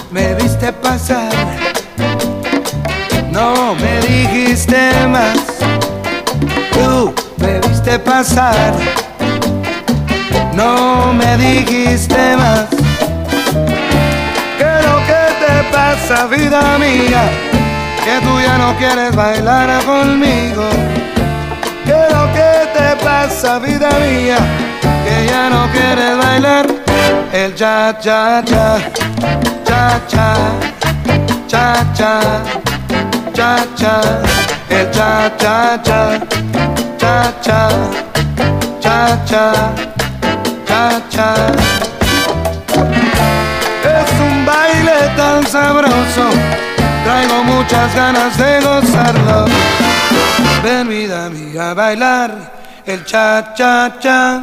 me viste pasar, no me dijiste más. Tú me viste pasar, no me dijiste más. ¿Qué es lo que te pasa, vida mía? Que tú ya no quieres bailar conmigo. ¿Qué es lo que te pasa, vida mía? Que ya no quieres bailar el cha cha cha, cha cha, cha cha, cha cha, el cha cha cha, cha cha, cha cha, cha cha. Es un baile tan sabroso, traigo muchas ganas de gozarlo. Ven, vida mía, a bailar el cha cha cha,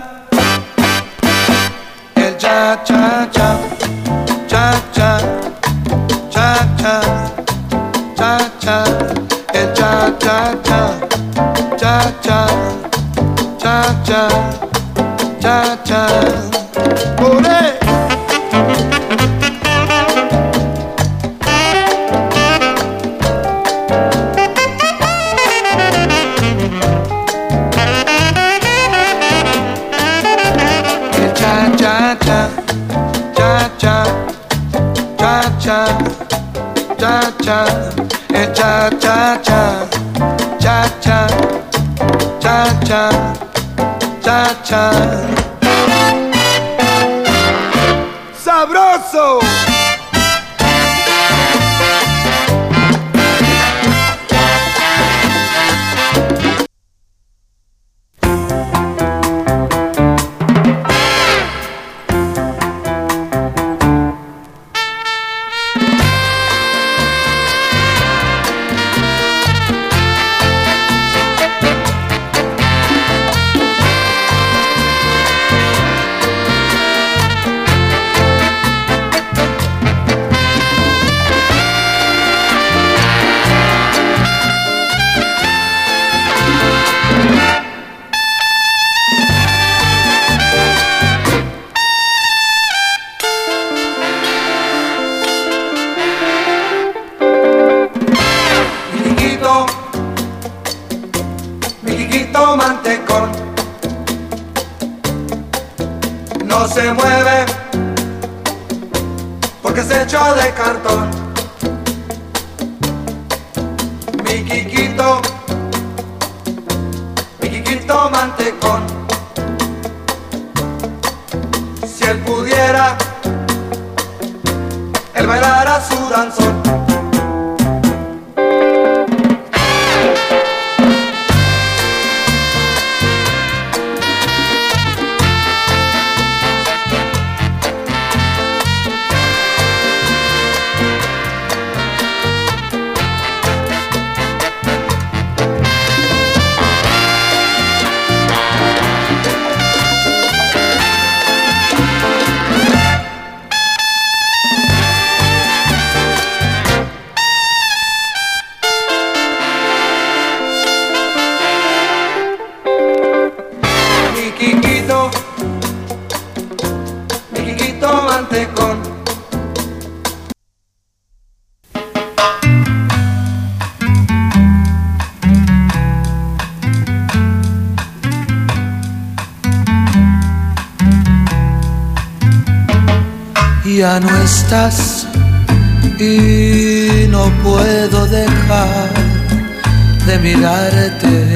el cha cha cha, cha cha, cha cha, cha cha, el cha cha cha, cha cha, cha cha, cha cha. ¡Olé! Cha, el cha cha cha, cha cha, cha cha, cha cha. ¡Sabroso! No se mueve porque es hecho de cartón. Mi Quiquito mantecón. Si él pudiera, él bailara su danzón. Mi Quiquito mantecón. Ya no estás y no puedo dejar de mirarte,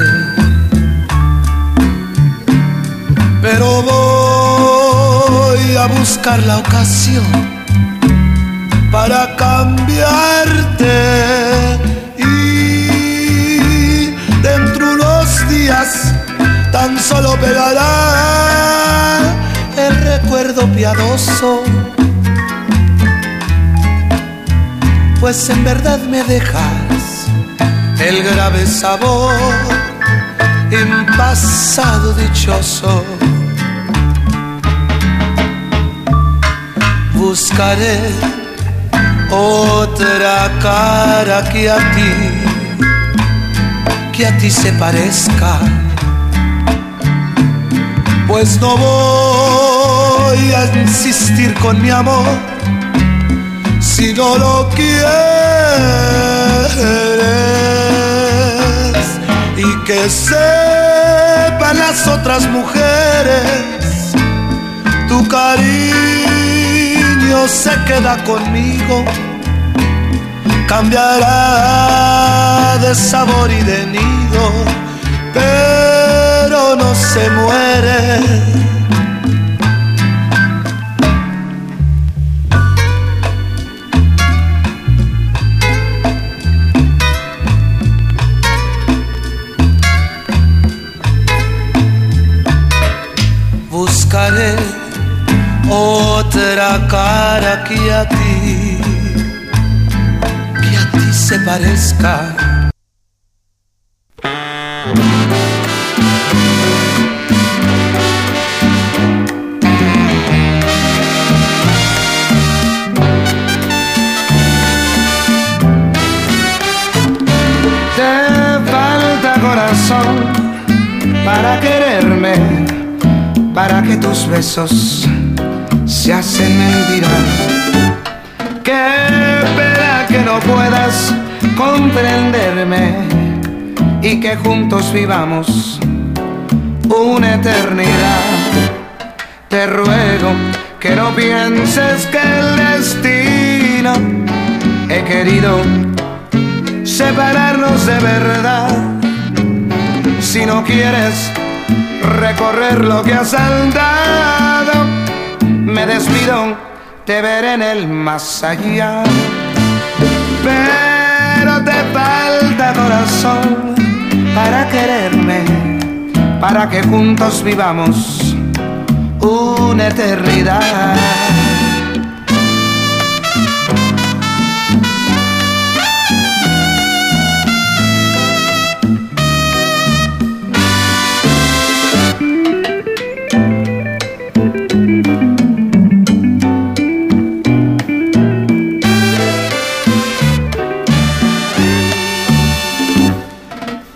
pero voy a buscar la ocasión para cambiarte, y dentro de unos días tan solo pegará el recuerdo piadoso, pues en verdad me dejas el grave sabor en pasado dichoso. Buscaré otra cara que a ti se parezca, pues no voy a insistir con mi amor si no lo quieres, y que sepan las otras mujeres, tu cariño se queda conmigo, cambiará de sabor y de nido, pero no se muere. Buscaré otra cara que a ti se parezca. Te falta corazón para quererme, para que tus besos se hacen mentira. Qué pena que no puedas comprenderme y que juntos vivamos una eternidad. Te ruego que no pienses que el destino he querido separarnos de verdad. Si no quieres recorrer lo que has andado, me despido, te veré en el más allá. Pero te falta corazón para quererme, para que juntos vivamos una eternidad.